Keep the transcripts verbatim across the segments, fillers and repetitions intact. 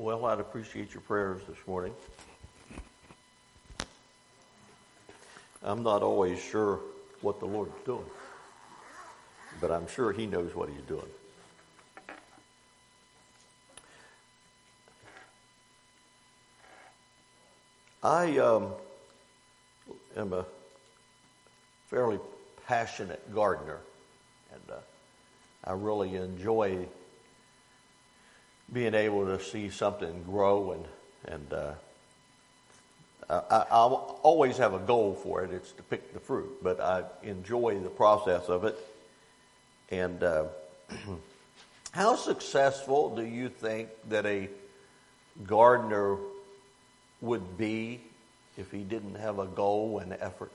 Well, I'd appreciate your prayers this morning. I'm not always sure what the Lord's doing, but I'm sure He knows what He's doing. I um, am a fairly passionate gardener, and uh, I really enjoy being able to see something grow, and and uh, I, I always have a goal for it. It's to pick the fruit, but I enjoy the process of it. And uh, how successful do you think that a gardener would be if he didn't have a goal and effort?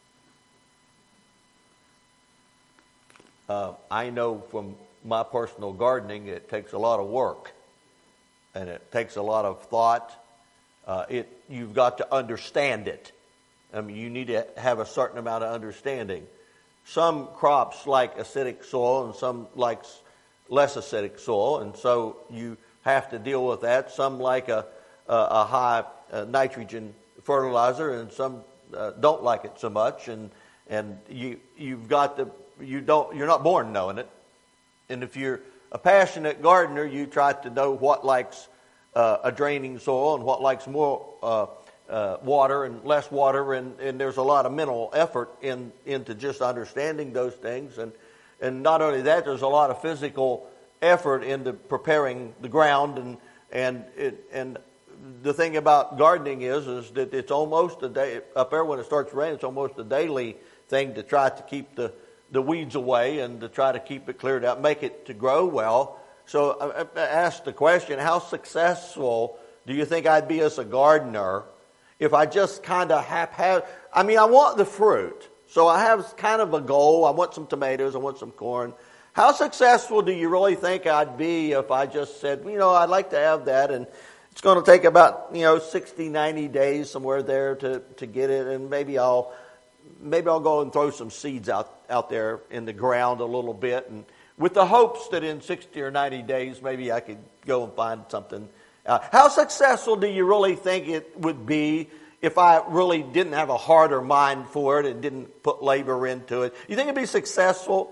Uh, I know from my personal gardening it takes a lot of work, and it takes a lot of thought. Uh, it you've got to understand it. I mean, you need to have a certain amount of understanding. Some crops like acidic soil, and some like less acidic soil, and so you have to deal with that. Some like a a, a high uh, nitrogen fertilizer, and some uh, don't like it so much. And and you you've got to you don't you're not born knowing it. And if you're a passionate gardener, you try to know what likes uh, a draining soil and what likes more uh, uh, water and less water, and, and there's a lot of mental effort in into just understanding those things. And and not only that, there's a lot of physical effort into preparing the ground. And and it, and the thing about gardening is is that it's almost a day up there when it starts raining. It's almost a daily thing to try to keep the the weeds away and to try to keep it cleared out, make it to grow well. So I asked the question, how successful do you think I'd be as a gardener if I just kind of have, I mean, I want the fruit. So I have kind of a goal. I want some tomatoes. I want some corn. How successful do you really think I'd be if I just said, you know, I'd like to have that, and it's going to take about, you know, sixty, ninety days somewhere there to, to get it, and maybe I'll Maybe I'll go and throw some seeds out, out there in the ground a little bit, and with the hopes that in sixty or ninety days, maybe I could go and find something. Uh, how successful do you really think it would be if I really didn't have a heart or mind for it and didn't put labor into it? You think it'd be successful?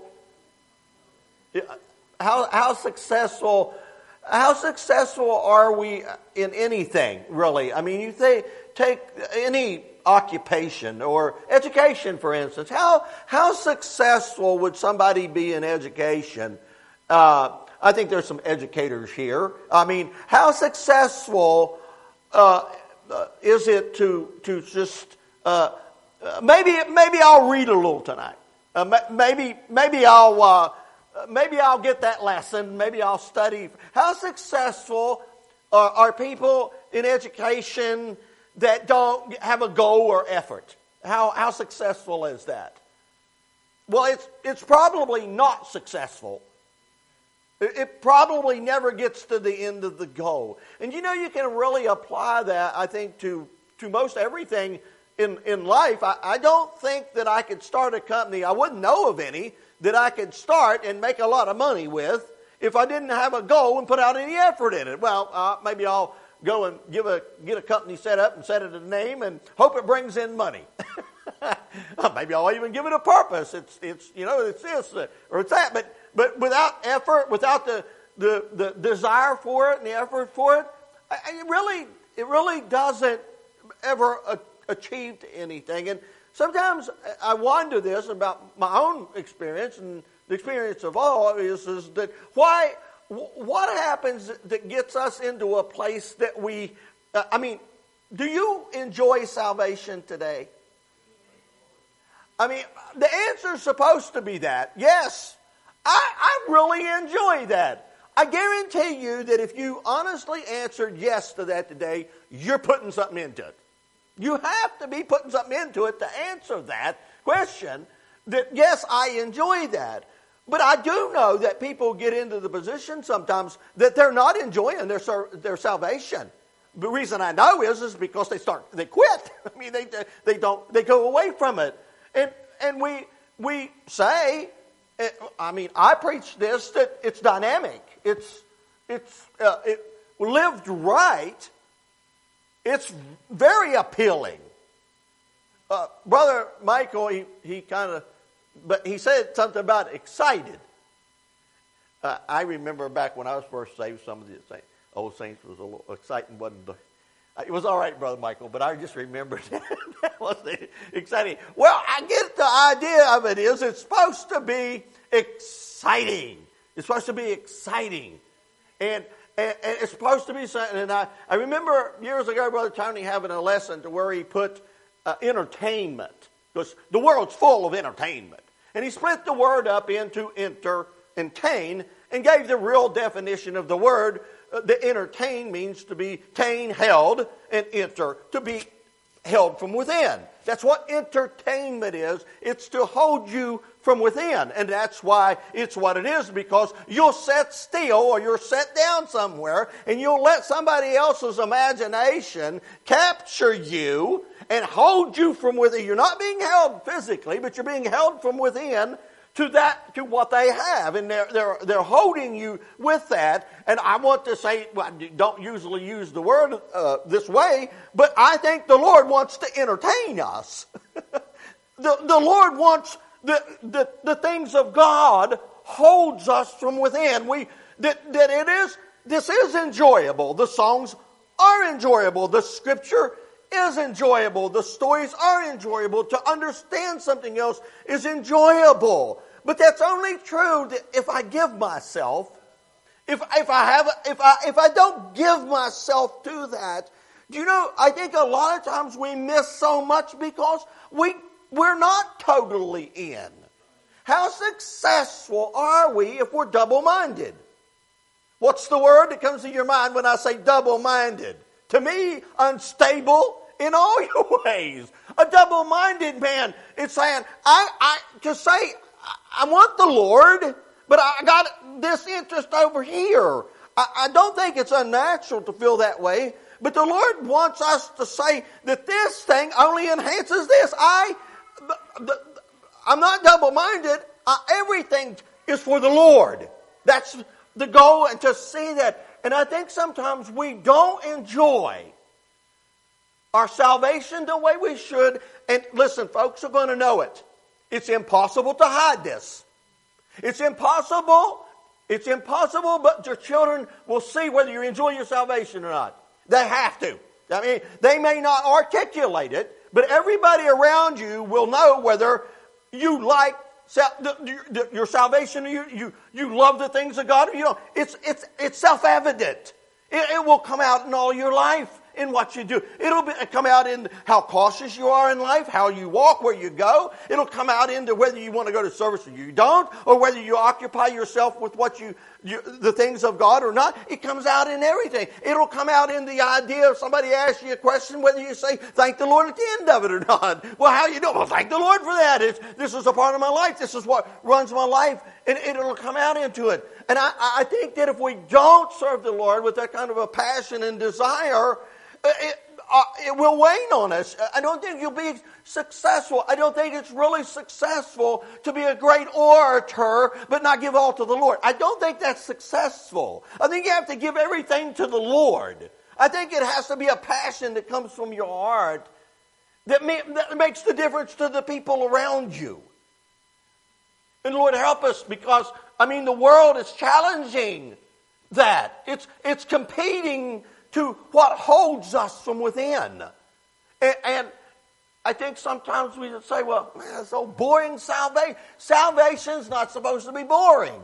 How how successful? How successful are we in anything, really? I mean, you think, take any occupation or education, for instance. How how successful would somebody be in education? Uh, I think there's some educators here. I mean, how successful uh, is it to to just uh, maybe maybe I'll read a little tonight. Uh, maybe maybe I'll uh, maybe I'll get that lesson. Maybe I'll study. How successful are, are people in education that don't have a goal or effort? How how successful is that? Well, it's it's probably not successful. It, it probably never gets to the end of the goal. And you know, you can really apply that, I think, to, to most everything in, in life. I, I don't think that I could start a company, I wouldn't know of any, that I could start and make a lot of money with if I didn't have a goal and put out any effort in it. Well, uh, maybe I'll go and give a get a company set up and set it a name and hope it brings in money. Maybe I'll even give it a purpose. It's it's you know it's this or it's that. But but without effort, without the the, the desire for it and the effort for it, it really it really doesn't ever a, achieve anything. And sometimes I wonder this about my own experience and the experience of all is is that why. What happens that gets us into a place that we, uh, I mean, do you enjoy salvation today? I mean, the answer is supposed to be that. Yes, I, I really enjoy that. I guarantee you that if you honestly answered yes to that today, you're putting something into it. You have to be putting something into it to answer that question that, yes, I enjoy that. But I do know that people get into the position sometimes that they're not enjoying their their salvation. The reason I know is is because they start they quit. I mean they they don't they go away from it. And and we we say, I mean I preach this that it's dynamic. It's it's uh, it lived right, it's very appealing. Uh, Brother Michael, he, he kind of, but he said something about excited. Uh, I remember back when I was first saved, some of the saints, old saints was a little exciting, wasn't the, it was all right, Brother Michael, but I just remembered that was exciting. Well, I get the idea of it is it's supposed to be exciting. It's supposed to be exciting. And And it's supposed to be something. And I, I remember years ago, Brother Tony having a lesson to where he put uh, entertainment. Because the world's full of entertainment. And he split the word up into enter and tain and gave the real definition of the word. Uh, the entertain means to be tain, held, and enter, to be held from within. That's what entertainment is. It's to hold you from within. And that's why it's what it is, because you'll sit still or you'll sit down somewhere and you'll let somebody else's imagination capture you and hold you from within. You're not being held physically, but you're being held from within to that, to what they have. And they're, they're, they're holding you with that. And I want to say, well, I don't usually use the word uh, this way, but I think the Lord wants to entertain us. the, the Lord wants the, the, the things of God holds us from within. We that, that it is, this is enjoyable. The songs are enjoyable. The scripture is enjoyable. The stories are enjoyable. To understand something else is enjoyable. But that's only true if I give myself. If if I have if I if I don't give myself to that, do you know? I think a lot of times we miss so much because we we're not totally in. How successful are we if we're double-minded? What's the word that comes to your mind when I say double-minded? To me, unstable in all your ways. A double-minded man is saying, I, I to say, I want the Lord, but I got this interest over here. I, I don't think it's unnatural to feel that way, but the Lord wants us to say that this thing only enhances this. I, the, the, I'm not double-minded. I, everything is for the Lord. That's the goal, and to see that. And I think sometimes we don't enjoy our salvation the way we should. And listen, folks are going to know it. It's impossible to hide this. It's impossible. It's impossible, but your children will see whether you enjoy your salvation or not. They have to. I mean, they may not articulate it, but everybody around you will know whether you like your salvation, you you you love the things of God. You know, it's it's it's self-evident. It, it will come out in all your life, in what you do. It'll be, come out in how cautious you are in life, how you walk, where you go. It'll come out into whether you want to go to service or you don't, or whether you occupy yourself with what you, you the things of God or not. It comes out in everything. It'll come out in the idea of somebody asks you a question, whether you say thank the Lord at the end of it or not. Well, how you doing? Well, thank the Lord for that. It's, this is a part of my life. This is what runs my life, and it'll come out into it. And I, I think that if we don't serve the Lord with that kind of a passion and desire, It, uh, it will wane on us. I don't think you'll be successful. I don't think it's really successful to be a great orator but not give all to the Lord. I don't think that's successful. I think you have to give everything to the Lord. I think it has to be a passion that comes from your heart that, may, that makes the difference to the people around you. And Lord, help us, because, I mean, the world is challenging that. It's, it's competing to what holds us from within. And, and I think sometimes we just say, well, man, it's so boring salvation. Salvation's not supposed to be boring.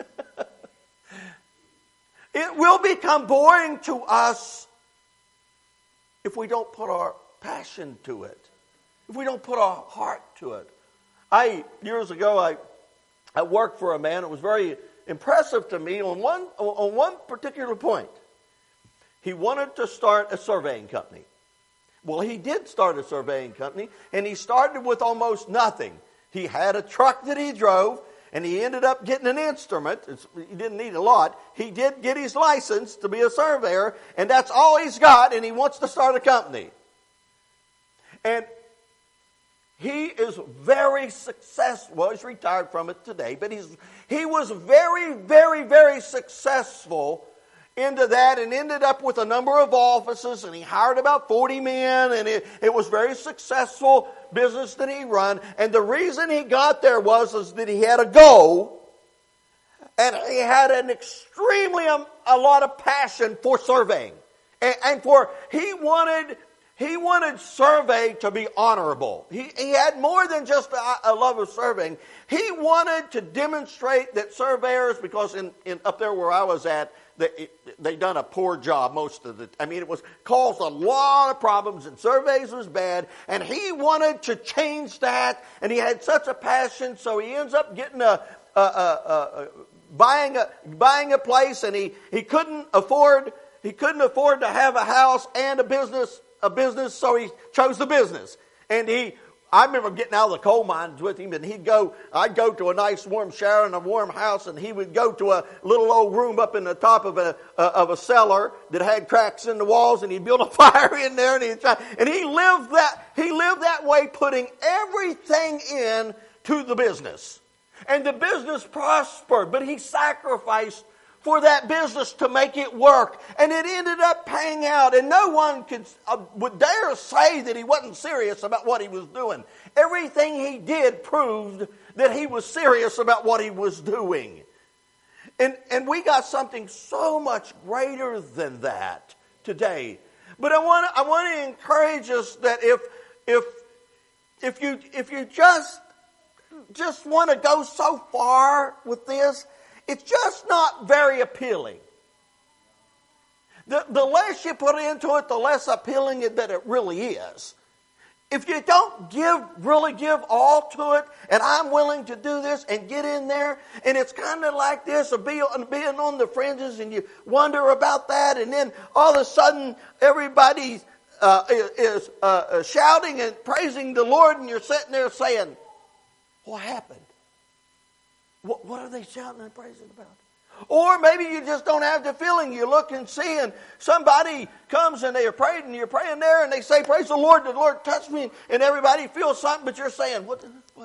It will become boring to us if we don't put our passion to it. If we don't put our heart to it. I, years ago, I, I worked for a man. It was very impressive to me on one, on one particular point. He wanted to start a surveying company. Well, he did start a surveying company, and he started with almost nothing. He had a truck that he drove, and he ended up getting an instrument. It's, he didn't need a lot. He did get his license to be a surveyor, and that's all he's got, and he wants to start a company. And he is very successful. Well, he's retired from it today, but he's he was very, very, very successful into that and ended up with a number of offices, and he hired about forty men, and it, it was very successful business that he run. And the reason he got there was is that he had a goal, and he had an extremely um, a lot of passion for surveying, and, and for he wanted he wanted survey to be honorable. He he had more than just a, a love of surveying. He wanted to demonstrate that surveyors, because in, in up there where I was at, They, they done a poor job most of the I mean, it was caused a lot of problems, and surveys was bad, and he wanted to change that, and he had such a passion, so he ends up getting a, a, a, a, a buying a buying a place, and he, he couldn't afford he couldn't afford to have a house and a business a business, so he chose the business. And he I remember getting out of the coal mines with him, and he'd go, I'd go to a nice warm shower in a warm house, and he would go to a little old room up in the top of a uh, of a cellar that had cracks in the walls, and he'd build a fire in there, and he'd try, and he lived that he lived that way, putting everything in to the business. And the business prospered, but he sacrificed for that business to make it work. And it ended up paying out. And no one could uh, would dare say that he wasn't serious about what he was doing. Everything he did proved that he was serious about what he was doing. And, and we got something so much greater than that today. But I want to I want to encourage us that if if if you if you just just want to go so far with this, it's just not very appealing. The, the less you put into it, the less appealing it, that it really is. If you don't give, really give all to it, and I'm willing to do this and get in there, and it's kind of like this, of being, being on the fringes, and you wonder about that, and then all of a sudden everybody uh, is uh, shouting and praising the Lord, and you're sitting there saying, what happened? What, what are they shouting and praising about? Or maybe you just don't have the feeling. You look and see, and somebody comes and they are praying, and you're praying there, and they say, praise the Lord, the Lord touched me, and everybody feels something, but you're saying, what? what?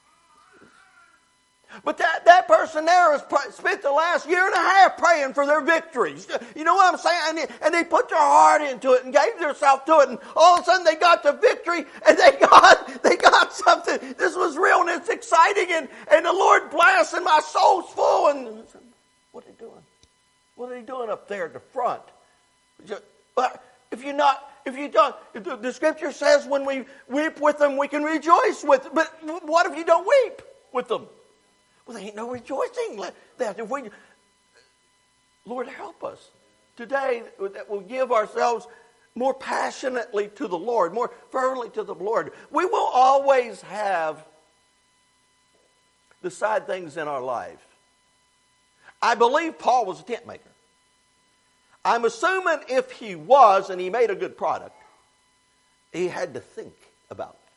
But that, that person there has spent the last year and a half praying for their victories. You know what I'm saying? And they, and they put their heart into it and gave themselves to it, and all of a sudden they got the victory, and they got they got something. This was real, and it's exciting, and, and the Lord bless, and my soul's full. And what are they doing? What are they doing up there at the front? Just, if you're not, if you don't, if the, the Scripture says when we weep with them, we can rejoice with them. But what if you don't weep with them? Well, there ain't no rejoicing that if we, Lord, help us today that we'll give ourselves more passionately to the Lord, more fervently to the Lord. We will always have the side things in our life. I believe Paul was a tent maker. I'm assuming if he was and he made a good product, he had to think about it.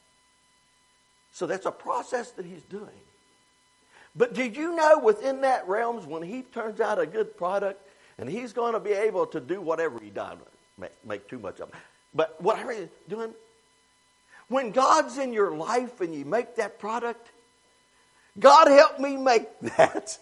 So that's a process that he's doing. But did you know within that realms, when he turns out a good product, and he's going to be able to do whatever he does, make, make too much of it. But whatever he's doing, when God's in your life and you make that product, God help me make that.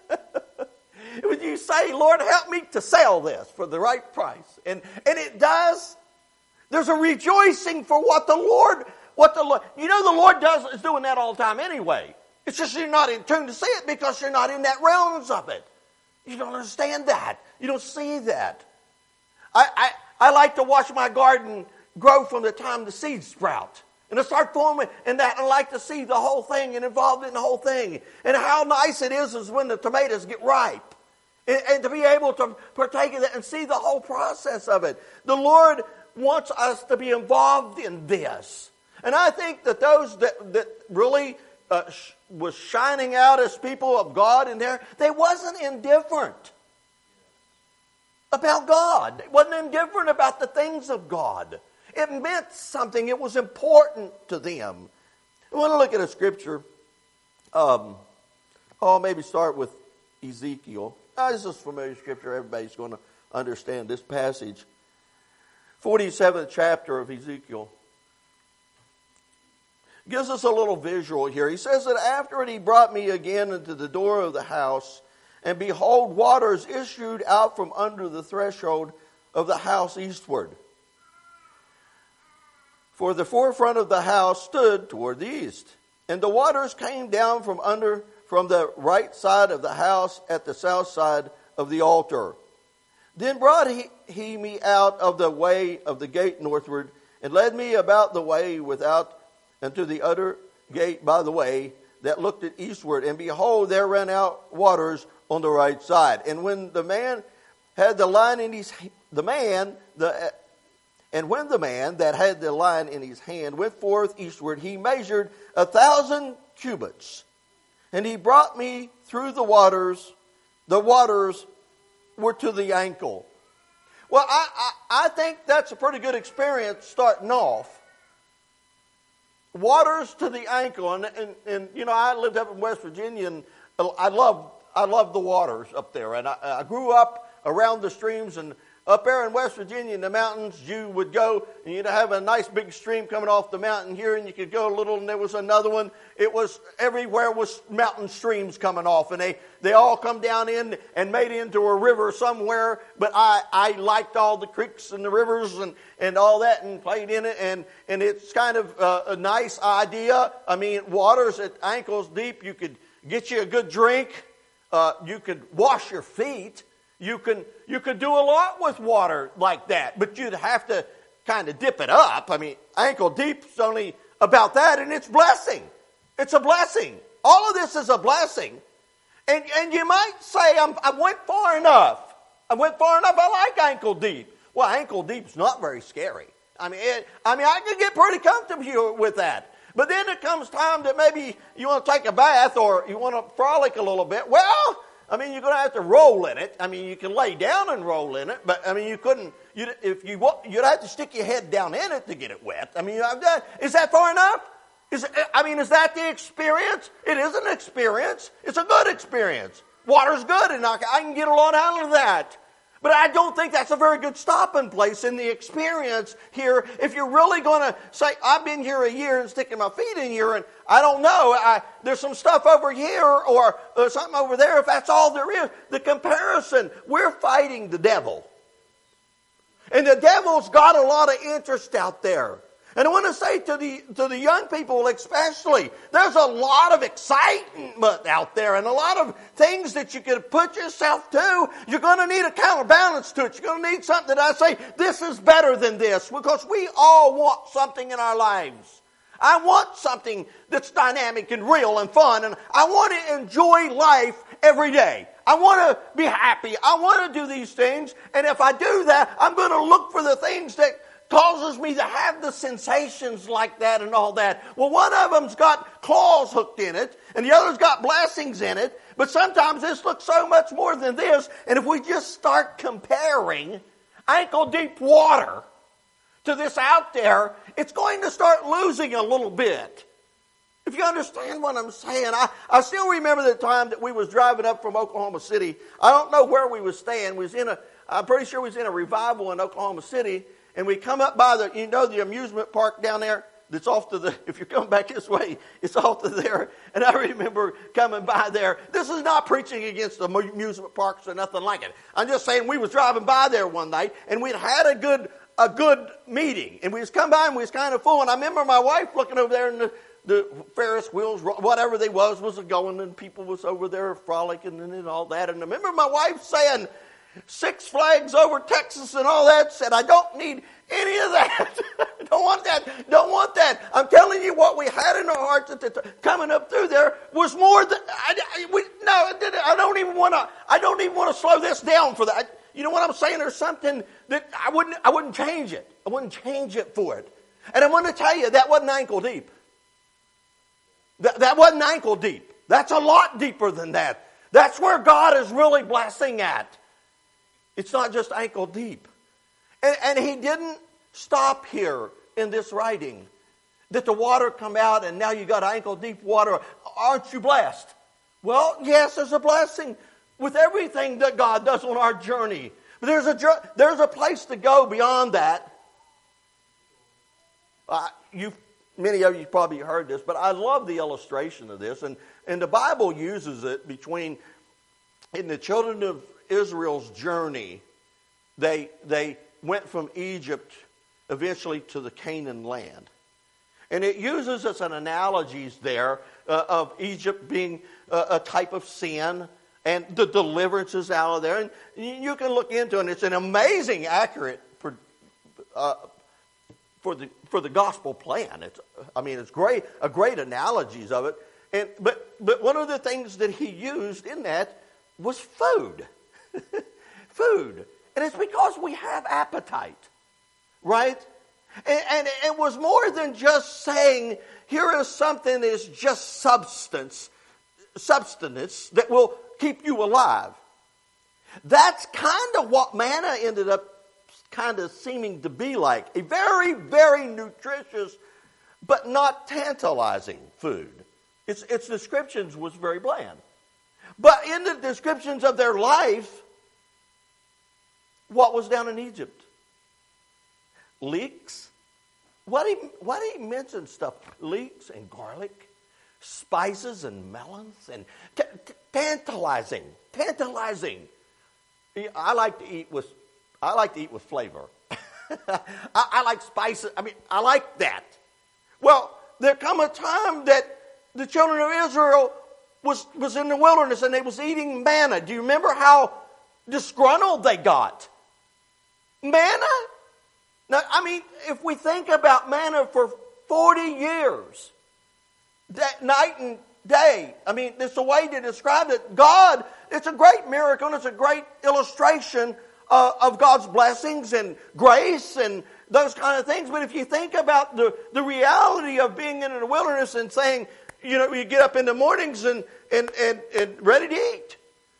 When you say, Lord, help me to sell this for the right price. And, and it does. There's a rejoicing for what the Lord, what the Lord, you know the Lord does is doing that all the time anyway. It's just you're not in tune to see it because you're not in that realms of it. You don't understand that. You don't see that. I, I, I like to watch my garden grow from the time the seeds sprout. And I start forming, and that I like to see the whole thing and involved in the whole thing. And how nice it is is when the tomatoes get ripe. And, and to be able to partake of that and see the whole process of it. The Lord wants us to be involved in this. And I think that those that, that really uh, sh- was shining out as people of God in there, they wasn't indifferent about God. They wasn't indifferent about the things of God. It meant something. It was important to them. I want to look at a scripture. Um, oh, maybe start with Ezekiel. Oh, this is familiar scripture. Everybody's going to understand this passage. forty-seventh chapter of Ezekiel. Gives us a little visual here. He says that after it he brought me again into the door of the house, and behold, waters issued out from under the threshold of the house eastward. For the forefront of the house stood toward the east, and the waters came down from under from the right side of the house at the south side of the altar. Then brought he, he me out of the way of the gate northward, and led me about the way without unto the other gate by the way that looked at eastward. And behold, there ran out waters on the right side. And when the man had the line in his the man the and when the man that had the line in his hand went forth eastward, he measured a thousand cubits, and he brought me through the waters. The waters were to the ankle. Well, I, I, I think that's a pretty good experience starting off. Waters to the ankle, and, and and you know, I lived up in West Virginia, and I love I love the waters up there, and I, I grew up around the streams, and up there in West Virginia in the mountains, you would go and you'd have a nice big stream coming off the mountain here, and you could go a little, and there was another one. It was everywhere was mountain streams coming off, and they, they all come down in and made into a river somewhere. But I, I liked all the creeks and the rivers and, and all that, and played in it, and, and it's kind of a, a nice idea. I mean, water's at ankles deep. You could get you a good drink. Uh, you could wash your feet. You can you could do a lot with water like that, but you'd have to kind of dip it up. I mean, ankle deep's only about that, and it's blessing. It's a blessing. All of this is a blessing. And and you might say, I'm, I went far enough. I went far enough. I like ankle deep. Well, ankle deep's not very scary. I mean, it, I mean, I could get pretty comfortable with that. But then it comes time that maybe you want to take a bath or you want to frolic a little bit. Well, I mean, you're going to have to roll in it. I mean, you can lay down and roll in it, but I mean, you couldn't. You'd, if you you'd have to stick your head down in it to get it wet. I mean, is that far enough? Is I mean, is that the experience? It is an experience. It's a good experience. Water's good, and I can get a lot out of that. But I don't think that's a very good stopping place in the experience here. If you're really going to say, I've been here a year and sticking my feet in here, and I don't know, I, there's some stuff over here or uh, something over there, if that's all there is. The comparison, we're fighting the devil. And the devil's got a lot of interest out there. And I want to say to the to the young people especially, there's a lot of excitement out there and a lot of things that you can put yourself to. You're going to need a counterbalance to it. You're going to need something that I say, this is better than this, because we all want something in our lives. I want something that's dynamic and real and fun, and I want to enjoy life every day. I want to be happy. I want to do these things, and if I do that, I'm going to look for the things that causes me to have the sensations like that and all that. Well, one of them's got claws hooked in it, and the other's got blessings in it, but sometimes this looks so much more than this, and if we just start comparing ankle-deep water to this out there, it's going to start losing a little bit. If you understand what I'm saying, I, I still remember the time that we was driving up from Oklahoma City. I don't know where we was staying. We was in a, I'm pretty sure we was in a revival in Oklahoma City, and we come up by the, you know, the amusement park down there that's off to the, if you're coming back this way, it's off to there. And I remember coming by there. This is not preaching against the amusement parks or nothing like it. I'm just saying we was driving by there one night, and we'd had a good a good meeting. And we was come by, and we was kind of full. And I remember my wife looking over there, and the, the Ferris wheels, whatever they was, was going, and people was over there frolicking and all that. And I remember my wife saying, Six Flags over Texas and all that, said, I don't need any of that. Don't want that. Don't want that. I'm telling you, what we had in our hearts at the t- coming up through there was more than I, I, we, no. I don't even want to. I don't even want to slow this down for that. I, you know what I'm saying? There's something that I wouldn't. I wouldn't change it. I wouldn't change it for it. And I'm going to tell you, that wasn't ankle deep. That, that wasn't ankle deep. That's a lot deeper than that. That's where God is really blessing at. It's not just ankle deep. And, and he didn't stop here in this writing. That the water come out and now you got ankle deep water. Aren't you blessed? Well, yes, there's a blessing with everything that God does on our journey. But there's a, there's a place to go beyond that. Uh, you, many of you probably heard this, but I love the illustration of this. And, and the Bible uses it between in the children of Israel's journey, they, they went from Egypt eventually to the Canaan land. And it uses as an analogies there uh, of Egypt being a, a type of sin and the deliverances out of there. And you can look into it, and it's an amazing accurate for uh, for the for the gospel plan. It's I mean it's great a great analogies of it. And but but one of the things that he used in that was food. Food. And it's because we have appetite. Right? And, and it was more than just saying, here is something that is just substance, substance that will keep you alive. That's kind of what manna ended up kind of seeming to be like. A very, very nutritious, but not tantalizing food. Its, its descriptions was very bland. But in the descriptions of their life, what was down in Egypt? Leeks. Why do he, why do he mention stuff? Leeks and garlic, spices and melons, and t- t- tantalizing, tantalizing. I like to eat with, I like to eat with flavor. I, I like spices. I mean, I like that. Well, there come a time that the children of Israel was was in the wilderness and they was eating manna. Do you remember how disgruntled they got? Manna. Now, I mean, if we think about manna for forty years, that night and day, I mean, it's a way to describe it. God, it's a great miracle, and it's a great illustration uh, of God's blessings and grace and those kind of things. But if you think about the, the reality of being in the wilderness and saying, you know, you get up in the mornings and, and, and, and ready to eat.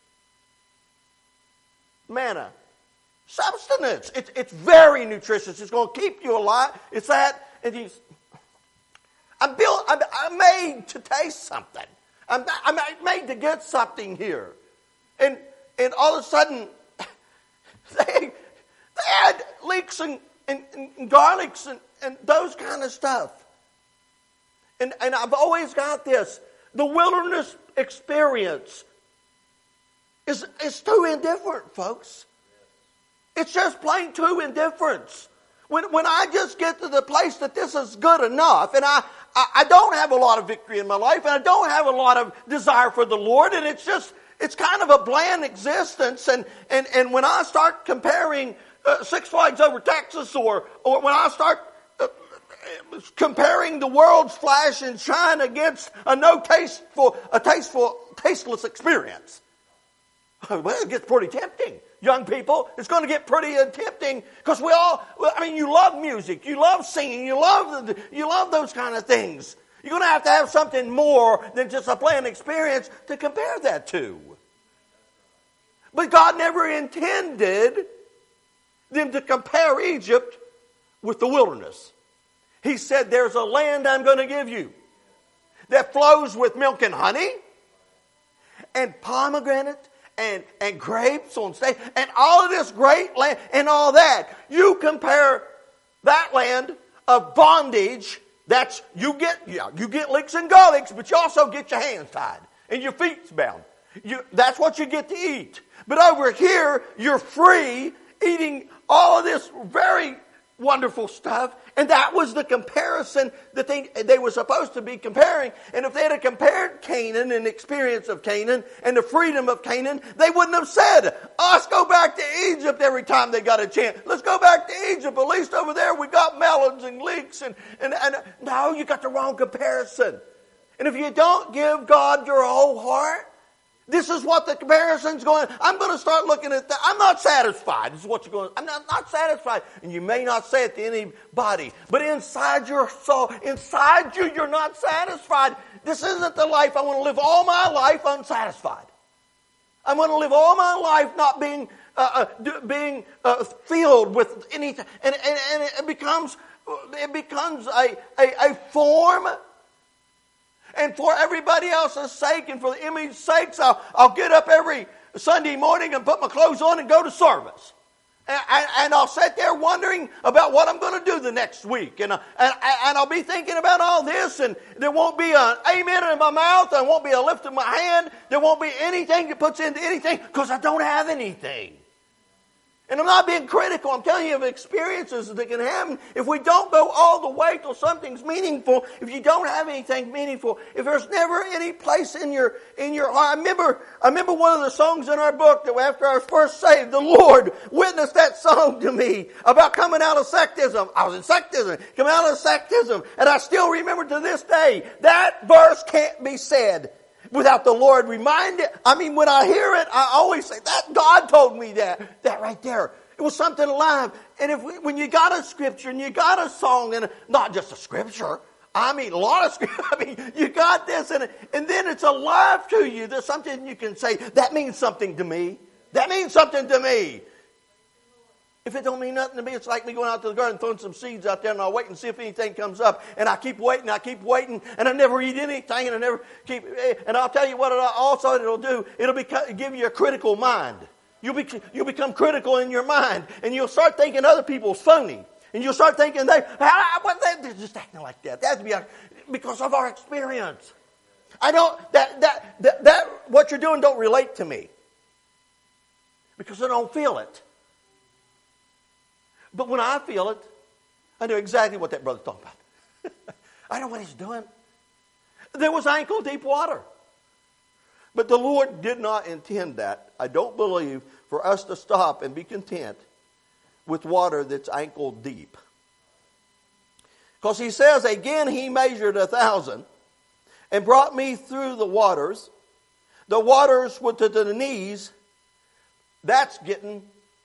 Manna. Substance. It's it's very nutritious. It's going to keep you alive. It's that. And he's, I'm built. I'm, I'm made to taste something. I'm, I'm made to get something here. And and all of a sudden, they they had leeks and and, and garlics and, and those kind of stuff. And and I've always got this. The wilderness experience is is too indifferent, folks. It's just plain too indifference. When when I just get to the place that this is good enough, and I, I, I don't have a lot of victory in my life, and I don't have a lot of desire for the Lord, and it's just, it's kind of a bland existence, and, and, and when I start comparing uh, Six Flags Over Texas, or, or when I start uh, comparing the world's flash and shine against a no tasteful, a tasteful, tasteless experience, well, it gets pretty tempting. Young people, it's going to get pretty tempting because we all, I mean, you love music, you love singing, you love the, you love those kind of things. You're going to have to have something more than just a bland experience to compare that to. But God never intended them to compare Egypt with the wilderness. He said, there's a land I'm going to give you that flows with milk and honey and pomegranate And, and grapes on stage, and all of this great land, and all that. You compare that land of bondage, that's, you get, yeah, you get leeks and garlics, but you also get your hands tied, and your feet's bound. You, that's what you get to eat. But over here, you're free, eating all of this very wonderful stuff, and that was the comparison that they they were supposed to be comparing. And if they had compared Canaan and the experience of Canaan and the freedom of Canaan, they wouldn't have said, oh, let's go back to Egypt every time they got a chance. Let's go back to Egypt. At least over there we got melons and leeks. And, and, and no, you got the wrong comparison. And if you don't give God your whole heart, this is what the comparison's going. I'm going to start looking at that. I'm not satisfied. This is what you're going. I'm not, not satisfied. And you may not say it to anybody, but inside your soul, inside you, you're not satisfied. This isn't the life I want to live all my life unsatisfied. I want to live all my life not being uh, uh, being uh, filled with anything, and, and, and it becomes it becomes a a, a form. And for everybody else's sake and for the image's sakes, I'll, I'll get up every Sunday morning and put my clothes on and go to service. And, and, and I'll sit there wondering about what I'm going to do the next week. And, uh, and, and I'll be thinking about all this, and there won't be an amen in my mouth. There won't be a lift of my hand. There won't be anything that puts into anything because I don't have anything. And I'm not being critical. I'm telling you of experiences that can happen if we don't go all the way till something's meaningful. If you don't have anything meaningful, if there's never any place in your in your heart. I remember, I remember one of the songs in our book that after I was first saved, the Lord witnessed that song to me about coming out of sectism. I was in sectism, coming out of sectism, and I still remember to this day that verse can't be said without the Lord reminded. I mean, when I hear it, I always say, that God told me that. That right there. It was something alive. And if we, when you got a scripture and you got a song, and not just a scripture, I mean, a lot of scripture. I mean, you got this, and, and then it's alive to you. There's something you can say, that means something to me. That means something to me. If it don't mean nothing to me, it's like me going out to the garden, throwing some seeds out there, and I'll wait and see if anything comes up. And I keep waiting, I keep waiting, and I never eat anything, and I never keep. And I'll tell you what. It also it'll do. It'll be, give you a critical mind. You'll be you'll become critical in your mind, and you'll start thinking other people's phony, and you'll start thinking they what they, they're just acting like that. That's because of our experience. I don't that that that that what you're doing don't relate to me because I don't feel it. But when I feel it, I know exactly what that brother's talking about. I know what he's doing. There was ankle deep water. But the Lord did not intend that, I don't believe, for us to stop and be content with water that's ankle deep. Because he says, again he measured a thousand and brought me through the waters. The waters were to the knees. That's getting...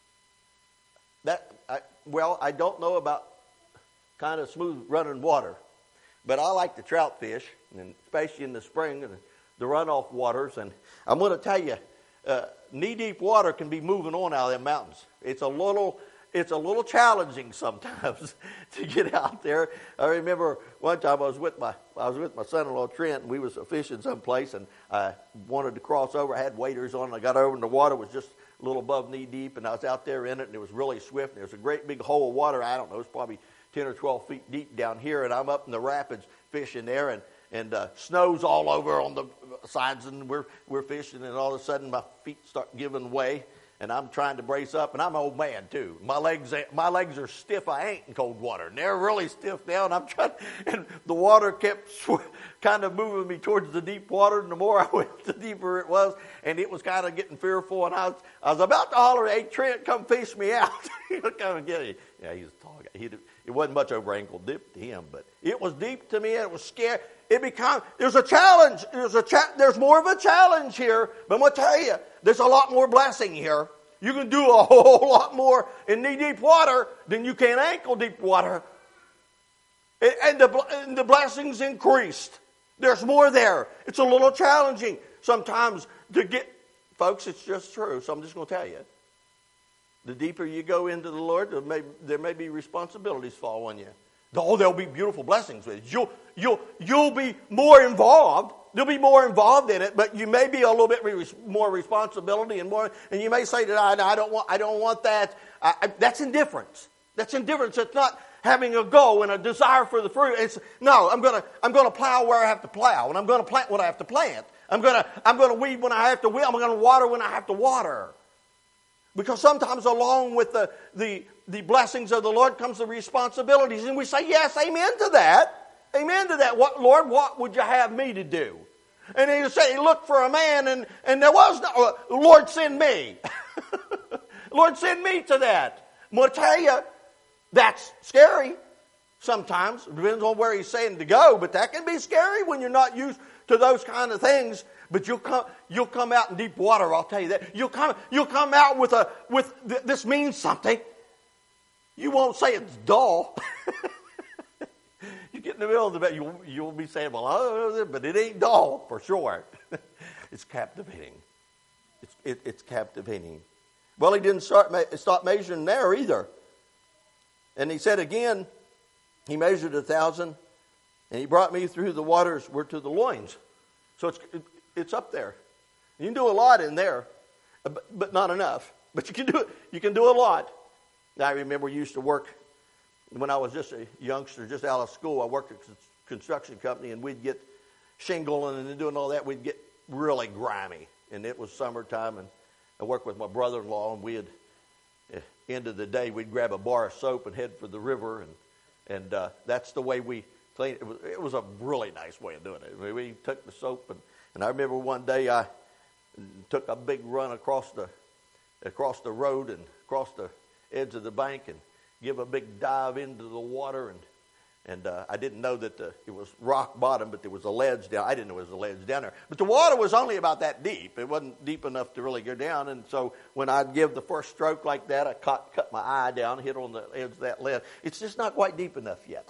that. I, well, I don't know about kind of smooth running water, but I like to trout fish, and especially in the spring and the runoff waters. And I'm going to tell you, uh, knee-deep water can be moving on out of them mountains. It's a little, it's a little challenging sometimes to get out there. I remember one time I was with my, I was with my son-in-law Trent, and we was fishing someplace, and I wanted to cross over. I had waders on, and I got over, and the water was just a little above knee deep, and I was out there in it, and it was really swift, and there was a great big hole of water. I don't know, it's probably ten or twelve feet deep down here, and I'm up in the rapids fishing there, and and uh, snow's all over on the sides, and we're we're fishing, and all of a sudden my feet start giving way, and I'm trying to brace up, and I'm an old man too. My legs my legs are stiff. I ain't in cold water, and they're really stiff now, and I'm trying, and the water kept sw- kind of moving me towards the deep water, and the more I went, the deeper it was, and it was kind of getting fearful, and I was I was about to holler, "Hey Trent, come fish me out!" He'll come and get me. Yeah, he's a tall guy. He it wasn't much over ankle deep to him, but it was deep to me, and it was scary. It become there's a challenge. There's a cha- there's more of a challenge here, but I'm gonna tell you, there's a lot more blessing here. You can do a whole lot more in knee-deep water than you can ankle-deep water. And the, and the blessings increased. There's more there. It's a little challenging sometimes to get... Folks, it's just true, so I'm just going to tell you. The deeper you go into the Lord, there may, there may be responsibilities fall on you. Oh, there'll be beautiful blessings with it. You'll, you'll, you'll be more involved. You'll be more involved in it, but you may be a little bit re- more responsibility and more. And you may say that I, I don't want. I don't want that. I, I, that's indifference. That's indifference. It's not having a goal and a desire for the fruit. It's no. I'm gonna. I'm gonna plow where I have to plow, and I'm gonna plant when I have to plant. I'm gonna. I'm gonna weed when I have to weed. I'm gonna water when I have to water. Because sometimes along with the the the blessings of the Lord comes the responsibilities, and we say yes, amen to that. Amen to that. What, Lord, what would you have me to do? And he said, he looked for a man, and, and there was no, uh, Lord, send me. Lord, send me to that. I'm going to tell you, that's scary sometimes. It depends on where he's saying to go, but that can be scary when you're not used to those kind of things. But you'll come, you'll come out in deep water, I'll tell you that. You'll come, you'll come out with a, with, th- this means something. You won't say it's dull. You get in the middle of the bed, you'll, you'll be saying, well, oh, but it ain't dull, for sure. It's captivating. It's, it, it's captivating. Well, he didn't start stop measuring there either. And he said again, he measured a thousand, and he brought me through the waters were to the loins. So it's it, it's up there. You can do a lot in there, but, but not enough. But you can do it. You can do a lot. I remember we used to work when I was just a youngster, just out of school. I worked at a construction company, and we'd get shingling and doing all that. We'd get really grimy, and it was summertime, and I worked with my brother-in-law, and we'd, at the end of the day, we'd grab a bar of soap and head for the river, and and uh, that's the way we cleaned it. It was, it was a really nice way of doing it. We, we took the soap, and, and I remember one day I took a big run across the across the road and across the edge of the bank and give a big dive into the water, and and uh, I didn't know that the, it was rock bottom, but there was a ledge down. I didn't know there was a ledge down there. But the water was only about that deep. It wasn't deep enough to really go down, and so when I'd give the first stroke like that, I cut, cut my eye down, hit on the edge of that ledge. It's just not quite deep enough yet.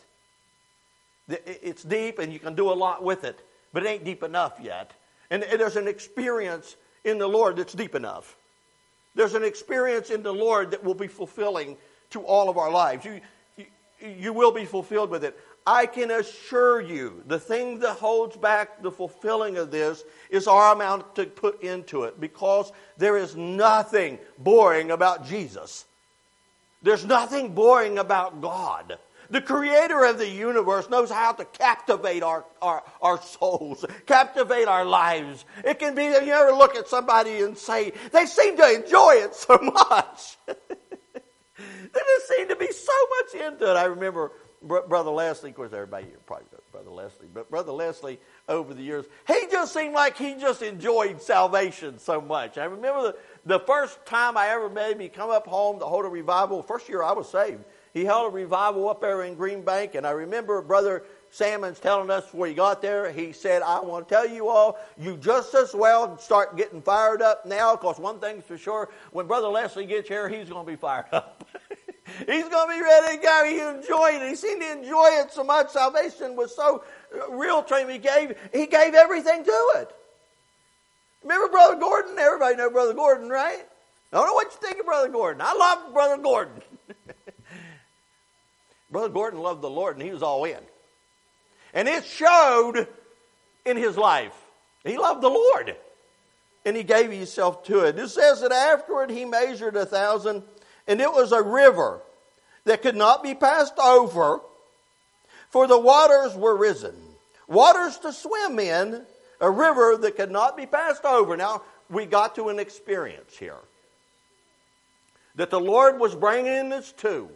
It's deep, and you can do a lot with it, but it ain't deep enough yet. And there's an experience in the Lord that's deep enough. There's an experience in the Lord that will be fulfilling to all of our lives. You, you, you will be fulfilled with it. I can assure you, the thing that holds back the fulfilling of this is our amount to put into it, because there is nothing boring about Jesus. There's nothing boring about God. The creator of the universe knows how to captivate our, our, our souls, captivate our lives. It can be that you ever look at somebody and say, they seem to enjoy it so much. They just seem to be so much into it. I remember Brother Leslie, of course everybody here probably knows Brother Leslie, but Brother Leslie over the years, he just seemed like he just enjoyed salvation so much. I remember the, the first time I ever made me come up home to hold a revival, first year I was saved. He held a revival up there in Green Bank, and I remember Brother Salmon's telling us before he got there, he said, I want to tell you all, you just as well start getting fired up now, because one thing's for sure, when Brother Leslie gets here, he's going to be fired up. He's going to be ready to go. He enjoyed it. He seemed to enjoy it so much. Salvation was so real to him. He gave, he gave everything to it. Remember Brother Gordon? Everybody know Brother Gordon, right? I don't know what you think of Brother Gordon. I love Brother Gordon. Brother Gordon loved the Lord, and he was all in. And it showed in his life. He loved the Lord, and he gave himself to it. It says that afterward he measured a thousand, and it was a river that could not be passed over, for the waters were risen. Waters to swim in, a river that could not be passed over. Now, we got to an experience here that the Lord was bringing us to.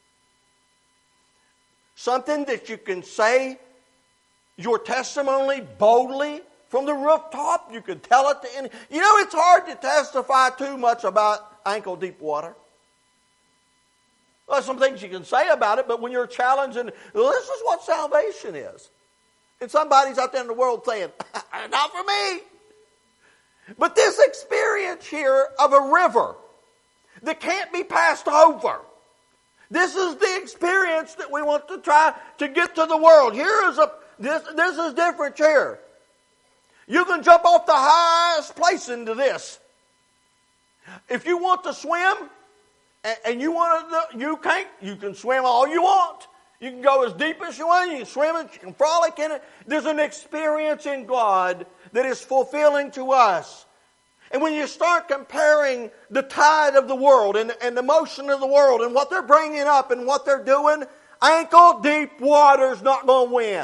Something that you can say your testimony boldly from the rooftop. You can tell it to any. You know, it's hard to testify too much about ankle deep water. Well, some things you can say about it, but when you're challenged, and well, this is what salvation is. And somebody's out there in the world saying, not for me. But this experience here of a river that can't be passed over. This is the experience that we want to try to get to the world. Here is a this this is different here. You can jump off the highest place into this. If you want to swim, and, and you want to, you can't. You can swim all you want. You can go as deep as you want. You can swim it. You can frolic in it. There's an experience in God that is fulfilling to us. And when you start comparing the tide of the world and, and the motion of the world and what they're bringing up and what they're doing, ankle deep water's not going to win.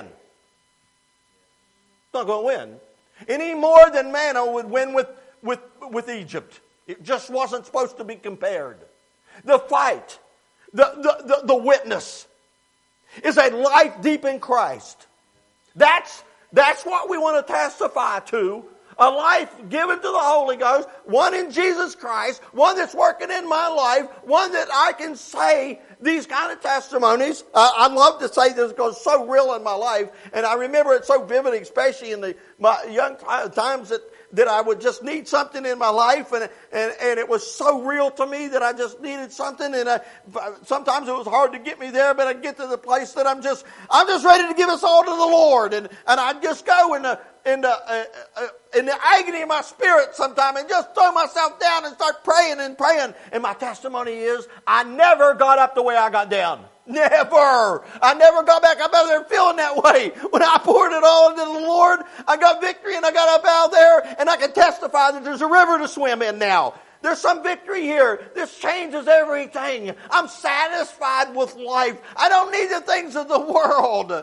It's not going to win. Any more than manna would win with, with, with Egypt. It just wasn't supposed to be compared. The fight, the, the, the, the witness is a life deep in Christ. That's, that's what we want to testify to. A life given to the Holy Ghost, one in Jesus Christ, one that's working in my life, one that I can say these kind of testimonies. Uh, I love to say this because it's so real in my life, and I remember it so vividly, especially in the my young times that, that I would just need something in my life, and, and, and it was so real to me that I just needed something, and I, sometimes it was hard to get me there, but I'd get to the place that I'm just I'm just ready to give us all to the Lord, and, and I'd just go and uh, in the, uh, uh, in the agony of my spirit sometime and just throw myself down and start praying and praying. And my testimony is I never got up the way I got down. Never. I never got back up out there feeling that way. When I poured it all into the Lord, I got victory and I got up out there and I can testify that there's a river to swim in now. There's some victory here. This changes everything. I'm satisfied with life. I don't need the things of the world.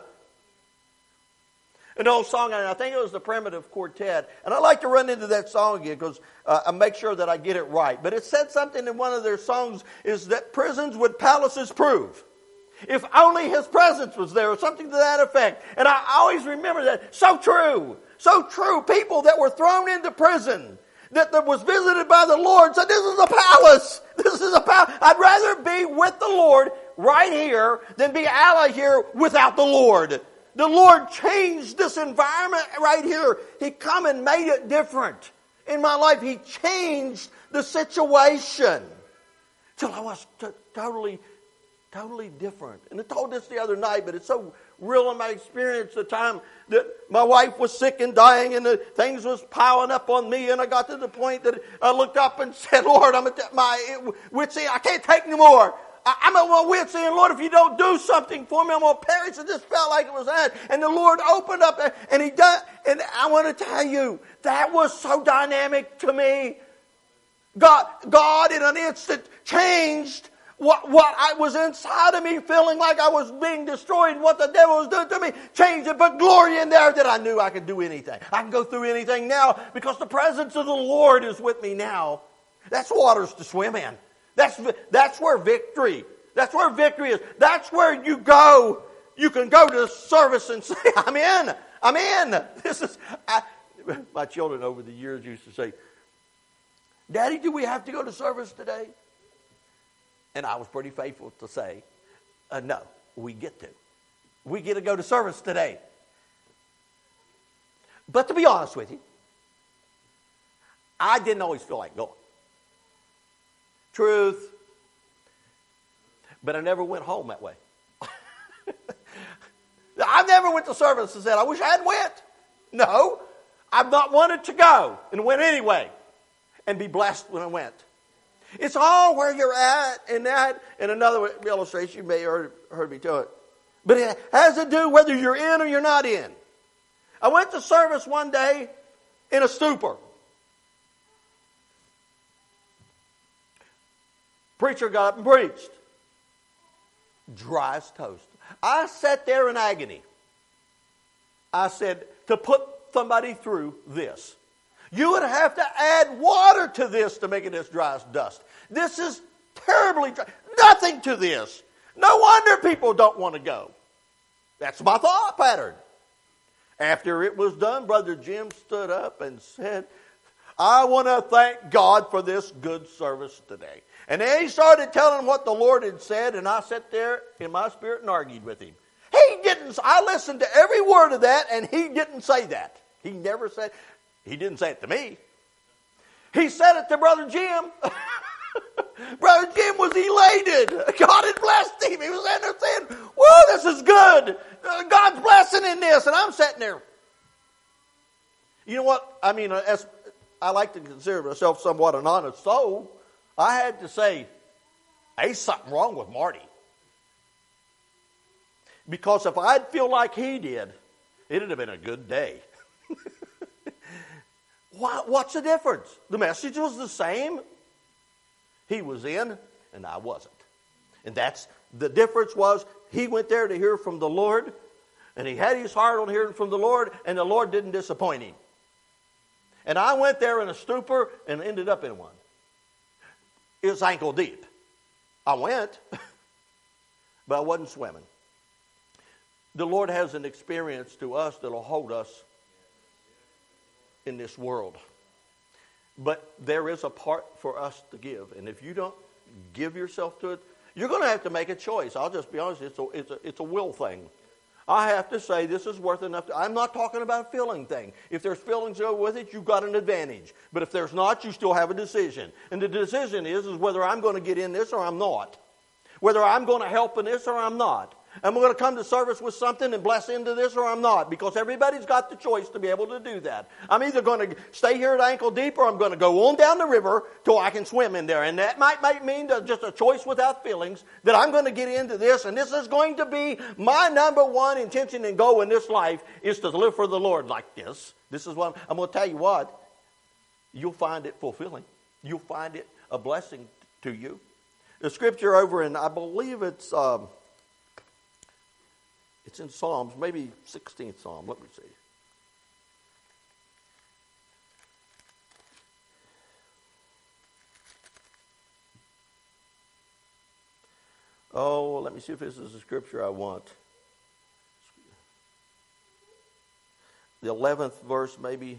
An old song, and I think it was the Primitive Quartet. And I like to run into that song again because uh, I make sure that I get it right. But it said something in one of their songs is that prisons would palaces prove. If only His presence was there, or something to that effect. And I always remember that. So true. So true. People that were thrown into prison, that, that was visited by the Lord, said, this is a palace. This is a palace. I'd rather be with the Lord right here than be out of here without the Lord. The Lord changed this environment right here. He come and made it different. In my life, He changed the situation till I was t- totally, totally different. And I told this the other night, but it's so real in my experience. The time that my wife was sick and dying, and the things was piling up on me, and I got to the point that I looked up and said, "Lord, I'm at my wits end. I can't take no more. I'm at my wits end, Lord. If you don't do something for me, I'm going to perish." It just felt like it was that. And the Lord opened up, and He done. And I want to tell you, that was so dynamic to me. God, God in an instant changed what, what I was inside of me, feeling like I was being destroyed, what the devil was doing to me. Changed it, but glory in there that I knew I could do anything. I can go through anything now because the presence of the Lord is with me now. That's waters to swim in. That's, that's where victory, that's where victory is. That's where you go. You can go to the service and say, I'm in, I'm in. This is, I, my children over the years used to say, Daddy, do we have to go to service today? And I was pretty faithful to say, uh, no, we get to. We get to go to service today. But to be honest with you, I didn't always feel like going. Truth. But I never went home that way. I never went to service and said, I wish I hadn't went. No. I've not wanted to go and went anyway. And be blessed when I went. It's all where you're at and that. And another illustration, you may have heard, heard me tell it. But it has to do whether you're in or you're not in. I went to service one day in a stupor. Preacher got up and preached. Dry as toast. I sat there in agony. I said, to put somebody through this, you would have to add water to this to make it as dry as dust. This is terribly dry. Nothing to this. No wonder people don't want to go. That's my thought pattern. After it was done, Brother Jim stood up and said, I want to thank God for this good service today. And then he started telling him what the Lord had said, and I sat there in my spirit and argued with him. He didn't, I listened to every word of that, and he didn't say that. He never said, he didn't say it to me. He said it to Brother Jim. Brother Jim was elated. God had blessed him. He was sitting there saying, whoa, this is good. Uh, God's blessing in this. And I'm sitting there. You know what? I mean, as I like to consider myself somewhat an honest soul, I had to say, there's something wrong with Marty. Because if I'd feel like he did, it'd have been a good day. What, what's the difference? The message was the same. He was in, and I wasn't. And that's the difference was he went there to hear from the Lord, and he had his heart on hearing from the Lord, and the Lord didn't disappoint him. And I went there in a stupor and ended up in one. It was ankle deep. I went, but I wasn't swimming. The Lord has an experience to us that will hold us in this world. But there is a part for us to give. And if you don't give yourself to it, you're going to have to make a choice. I'll just be honest, it's a, it's a, it's a will thing. I have to say this is worth enough. To, I'm not talking about a feeling thing. If there's feelings go with it, you've got an advantage. But if there's not, you still have a decision. And the decision is, is whether I'm going to get in this or I'm not. Whether I'm going to help in this or I'm not. I'm going to come to service with something and bless into this or I'm not. Because everybody's got the choice to be able to do that. I'm either going to stay here at ankle deep or I'm going to go on down the river till I can swim in there. And that might, might mean just a choice without feelings that I'm going to get into this. And this is going to be my number one intention and goal in this life is to live for the Lord like this. This is what I'm, I'm going to tell you what. You'll find it fulfilling. You'll find it a blessing to you. The scripture over in, I believe it's um, it's in Psalms, maybe sixteenth Psalm. Let me see. Oh, let me see if this is the scripture I want. The eleventh verse, maybe.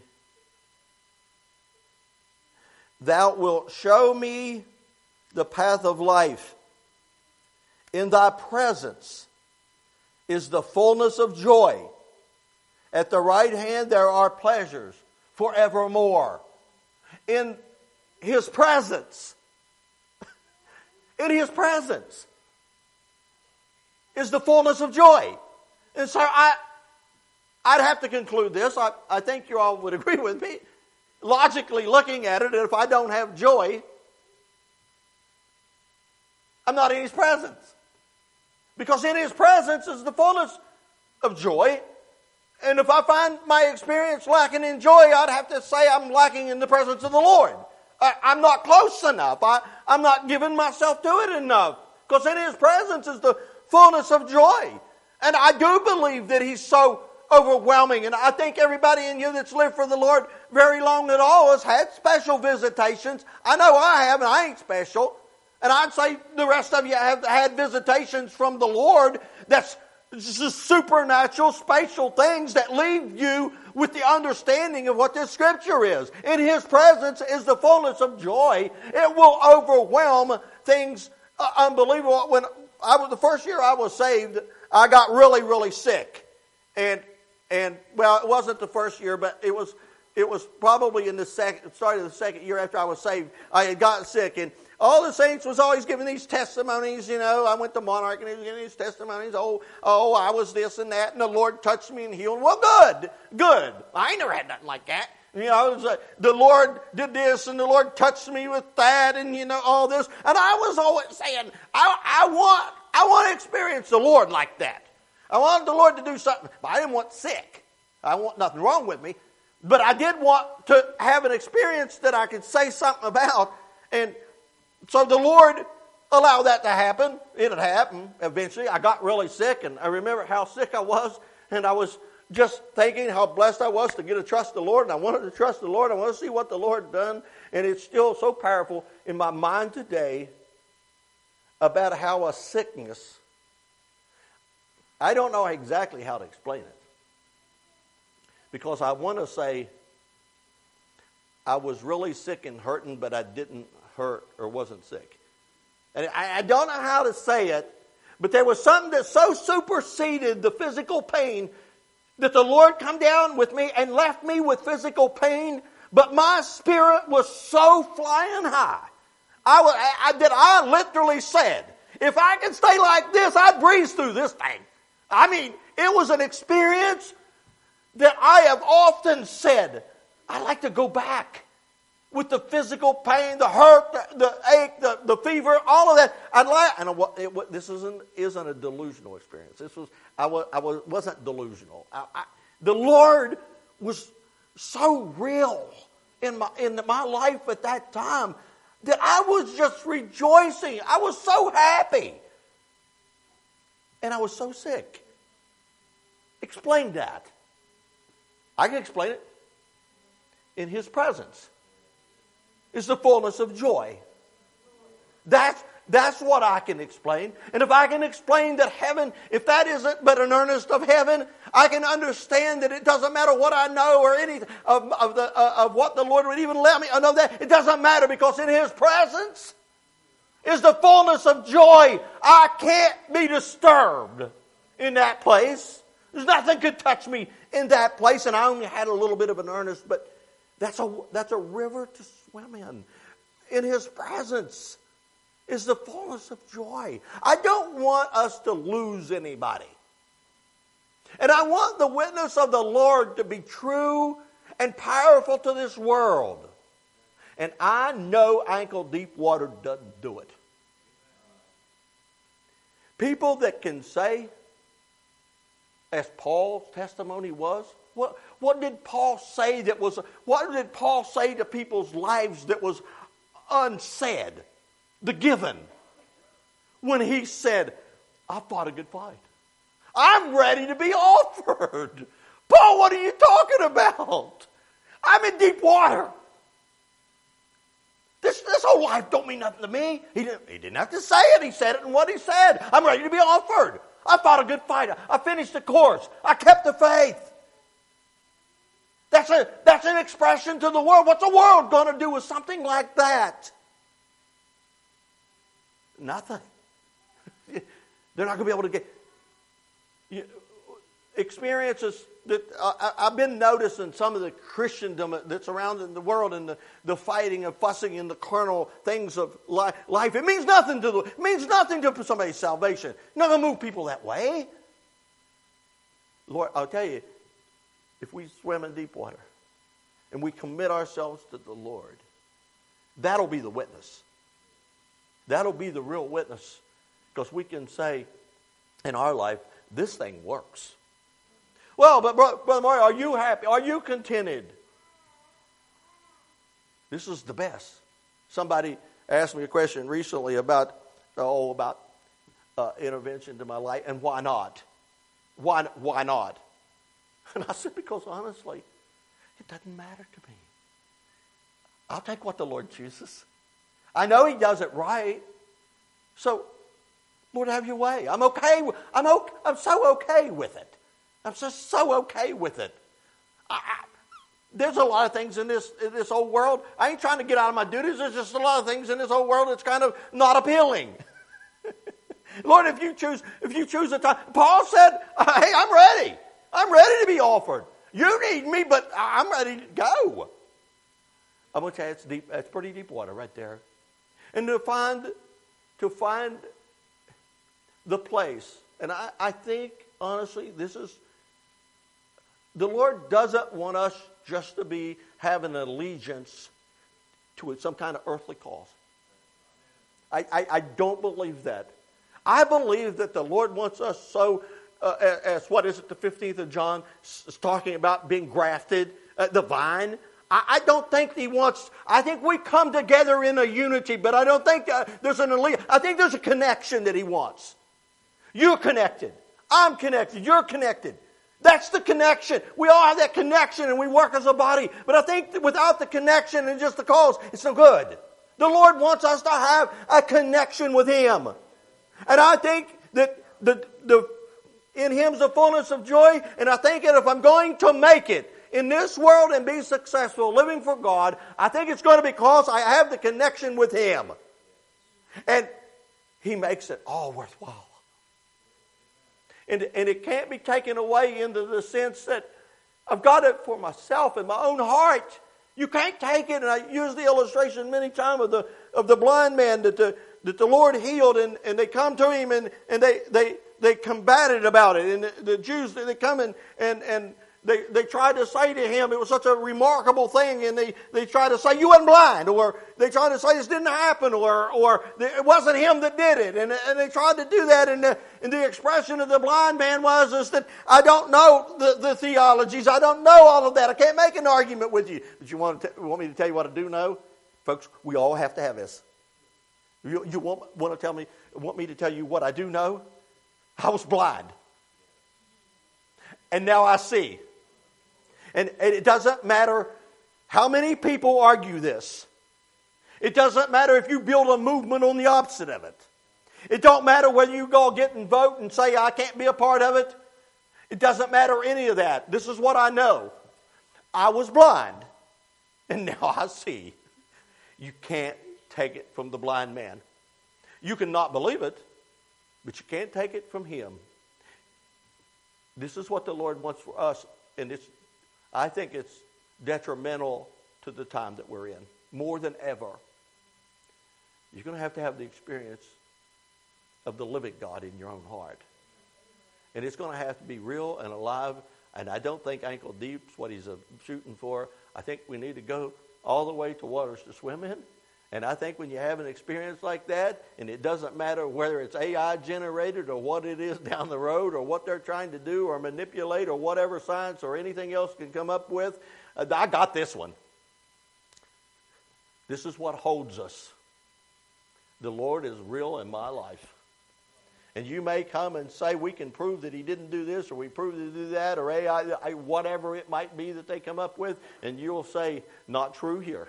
Thou wilt show me the path of life. In thy presence is the fullness of joy. At the right hand there are pleasures forevermore. In his presence, in his presence is the fullness of joy. And so I, I'd have to conclude this. I, I think you all would agree with me. Logically looking at it, if I don't have joy, I'm not in his presence. Because in his presence is the fullness of joy. And if I find my experience lacking in joy, I'd have to say I'm lacking in the presence of the Lord. I, I'm not close enough. I, I'm not giving myself to it enough. Because in his presence is the fullness of joy. And I do believe that he's so overwhelming. And I think everybody in you that's lived for the Lord very long at all has had special visitations. I know I have, and I ain't special. And I'd say the rest of you have had visitations from the Lord that's just supernatural, spatial things that leave you with the understanding of what this scripture is. In his presence is the fullness of joy. It will overwhelm things uh, unbelievable. When I was the first year I was saved, I got really, really sick. And and well, it wasn't the first year, but it was it was probably in the second started the second year after I was saved. I had gotten sick, and all the saints was always giving these testimonies, you know. I went to Monarch and he was giving these testimonies. Oh, oh, I was this and that, and the Lord touched me and healed. Well, good, good. I ain't never had nothing like that. You know, it was like, the Lord did this and the Lord touched me with that, and you know, all this. And I was always saying, I, I want, I want to experience the Lord like that. I wanted the Lord to do something, but I didn't want sick. I want nothing wrong with me, but I did want to have an experience that I could say something about. And so the Lord allowed that to happen. It had happened eventually. I got really sick, and I remember how sick I was, and I was just thinking how blessed I was to get to trust the Lord, and I wanted to trust the Lord. I want to see what the Lord done, and it's still so powerful in my mind today about how a sickness, I don't know exactly how to explain it, because I want to say I was really sick and hurting, but I didn't hurt or wasn't sick. And I, I don't know how to say it, but there was something that so superseded the physical pain that the Lord come down with me and left me with physical pain, but my spirit was so flying high. I, was, I, I that I literally said, if I can stay like this, I'd breeze through this thing. I mean, it was an experience that I have often said, I'd like to go back. With the physical pain, the hurt, the, the ache, the, the fever, all of that. I'd like, and it, it, this isn't, isn't a delusional experience. This was, I, was, I was, wasn't delusional. I, I, the Lord was so real in my, in my life at that time that I was just rejoicing. I was so happy. And I was so sick. Explain that. I can explain it. In his presence is the fullness of joy. That's, that's what I can explain. And if I can explain that heaven, if that isn't but an earnest of heaven, I can understand that it doesn't matter what I know or anything of, of, the, uh, of what the Lord would even let me know that. It doesn't matter, because in his presence is the fullness of joy. I can't be disturbed in that place. There's nothing could touch me in that place. And I only had a little bit of an earnest, but that's a, that's a river to swim in. In his presence is the fullness of joy. I don't want us to lose anybody. And I want the witness of the Lord to be true and powerful to this world. And I know ankle-deep water doesn't do it. People that can say, as Paul's testimony was, what, what did Paul say that was, what did Paul say to people's lives that was unsaid, the given, when he said, I fought a good fight. I'm ready to be offered. Paul, what are you talking about? I'm in deep water. This, this whole life don't mean nothing to me. He didn't, he didn't have to say it. He said it in what he said. I'm ready to be offered. I fought a good fight. I finished the course. I kept the faith. That's, a, that's an expression to the world. What's the world going to do with something like that? Nothing. They're not going to be able to get... You, experiences that uh, I've been noticing some of the Christendom that's around in the world and the, the fighting and fussing and the carnal things of li- life. It means nothing to the, it means nothing to somebody's salvation. It's not going to move people that way. Lord, I'll tell you, if we swim in deep water and we commit ourselves to the Lord, that'll be the witness. That'll be the real witness, because we can say in our life, this thing works. Well, but Brother Mario, are you happy? Are you contented? This is the best. Somebody asked me a question recently about, oh, about uh, intervention to my life, and why not? Why, why not? And I said, because honestly, it doesn't matter to me. I'll take what the Lord chooses. I know He does it right. So, Lord, have your way. I'm okay. I'm okay. I'm so okay with it. I'm just so okay with it. I, I, there's a lot of things in this in this old world. I ain't trying to get out of my duties. There's just a lot of things in this old world that's kind of not appealing. Lord, if you choose, if you choose a time, Paul said, "Hey, I'm ready. I'm ready to be offered. You need me, but I'm ready to go." I'm going to tell you, it's deep. It's pretty deep water right there, and to find to find the place, and I, I think honestly, this is. The Lord doesn't want us just to be having an allegiance to some kind of earthly cause. I, I, I don't believe that. I believe that the Lord wants us so, uh, as what is it, the fifteenth of John is talking about being grafted, uh, the vine. I, I don't think He wants, I think we come together in a unity, but I don't think uh, there's an allegiance. I think there's a connection that He wants. You're connected. I'm connected. You're connected. That's the connection. We all have that connection and we work as a body. But I think that without the connection and just the cause, it's no good. The Lord wants us to have a connection with Him. And I think that the, the, in Him's the fullness of joy. And I think that if I'm going to make it in this world and be successful living for God, I think it's going to be because I have the connection with Him. And He makes it all worthwhile. And, and it can't be taken away into the sense that I've got it for myself in my own heart. You can't take it, and I use the illustration many times of the of the blind man that the that the Lord healed, and, and they come to Him and, and they, they they combated about it. And the, the Jews, they come and and, and they, they tried to say to Him, it was such a remarkable thing, and they, they tried to say, you weren't blind, or they tried to say this didn't happen, or or it wasn't Him that did it. And, and they tried to do that, and the, and the expression of the blind man was is that I don't know the, the theologies, I don't know all of that, I can't make an argument with you. But you want, to t- want me to tell you what I do know? Folks, we all have to have this. You, you want, want to tell me, want me to tell you what I do know? I was blind. And now I see. And it doesn't matter how many people argue this. It doesn't matter if you build a movement on the opposite of it. It don't matter whether you go get and vote and say, I can't be a part of it. It doesn't matter any of that. This is what I know. I was blind, and now I see. You can't take it from the blind man. You can not believe it, but you can't take it from him. This is what the Lord wants for us, and it's, I think it's detrimental to the time that we're in, more than ever. You're going to have to have the experience of the living God in your own heart. And it's going to have to be real and alive, and I don't think ankle deep's what he's shooting for. I think we need to go all the way to waters to swim in. And I think when you have an experience like that, and it doesn't matter whether it's A I generated or what it is down the road or what they're trying to do or manipulate or whatever science or anything else can come up with, uh, I got this one. This is what holds us. The Lord is real in my life. And you may come and say, we can prove that he didn't do this, or we prove that he did that, or A I, I, whatever it might be that they come up with, and you'll say, not true here.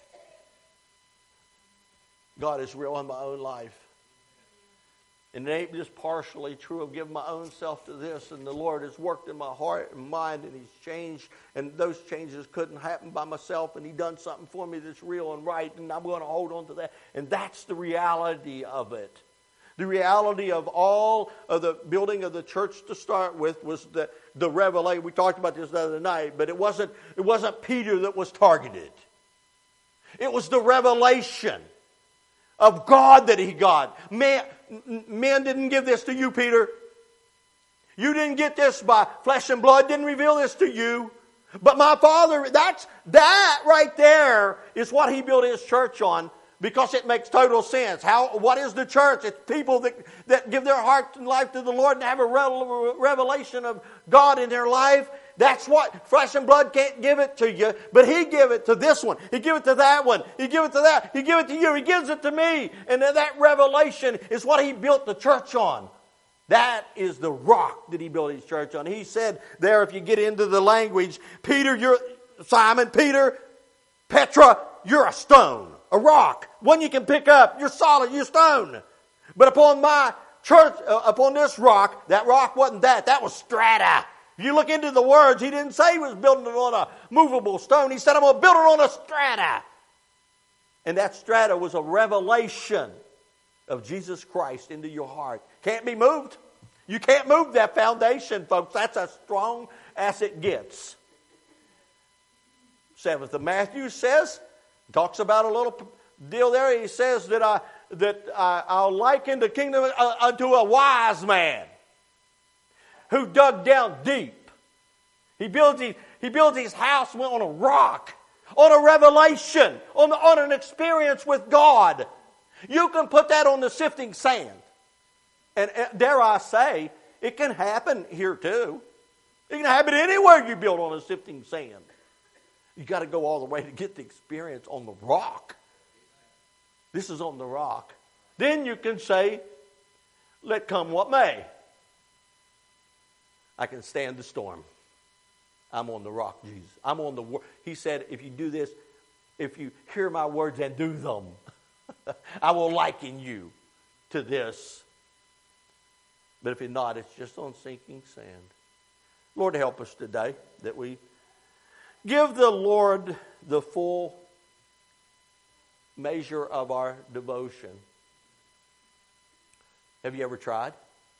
God is real in my own life. And it ain't just partially true. I've given my own self to this, and the Lord has worked in my heart and mind, and he's changed, and those changes couldn't happen by myself, and he done something for me that's real and right, and I'm going to hold on to that. And that's the reality of it. The reality of all of the building of the church to start with was the, the revelation. We talked about this the other night, but it wasn't, it wasn't Peter that was targeted. It was the revelation of God that he got. Man, men didn't give this to you, Peter. You didn't get this by flesh and blood, didn't reveal this to you. But my Father, that's, that right there is what he built his church on, because it makes total sense. How? What is the church? It's people that, that give their heart and life to the Lord and have a revelation of God in their life. That's what flesh and blood can't give it to you, but he give it to this one. He give it to that one. He give it to that. He give it to you. He gives it to me. And that revelation is what he built the church on. That is the rock that he built his church on. He said there, if you get into the language, Peter, you're Simon, Peter, Petra, you're a stone, a rock, one you can pick up. You're solid, you're stone. But upon my church, uh, upon this rock, that rock wasn't that. That was strata. If you look into the words, he didn't say he was building it on a movable stone. He said, I'm going to build it on a strata. And that strata was a revelation of Jesus Christ into your heart. Can't be moved. You can't move that foundation, folks. That's as strong as it gets. Seventh of Matthew says, talks about a little deal there. He says that, I, that I, I'll liken the kingdom unto a wise man who dug down deep. He built his, he built his house on a rock, on a revelation, on, on an experience with God. You can put that on the sifting sand. And uh, dare I say, it can happen here too. It can happen anywhere you build on a sifting sand. You got to go all the way to get the experience on the rock. This is on the rock. Then you can say, let come what may. I can stand the storm. I'm on the rock, Jesus. I'm on the word. He said, if you do this, if you hear my words and do them, I will liken you to this. But if you're not, it's just on sinking sand. Lord, help us today that we give the Lord the full measure of our devotion. Have you ever tried?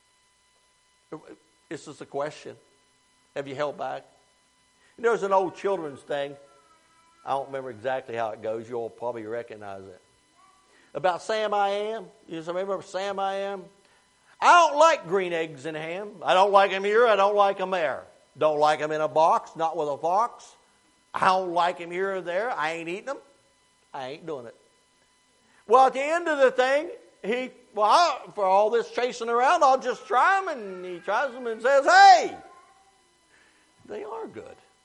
This is the question. Have you held back? You know, there's an old children's thing. I don't remember exactly how it goes. You'll probably recognize it. About Sam I Am. You remember Sam I Am? I don't like green eggs and ham. I don't like them here. I don't like them there. Don't like them in a box, not with a fox. I don't like them here or there. I ain't eating them. I ain't doing it. Well, at the end of the thing, he, well, I, for all this chasing around, I'll just try them. And he tries them and says, hey, they are good.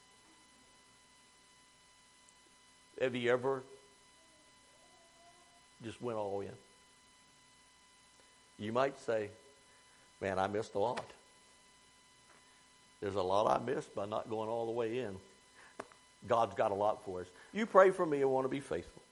Have you ever just went all in? You might say, man, I missed a lot. There's a lot I missed by not going all the way in. God's got a lot for us. You pray for me. I want to be faithful.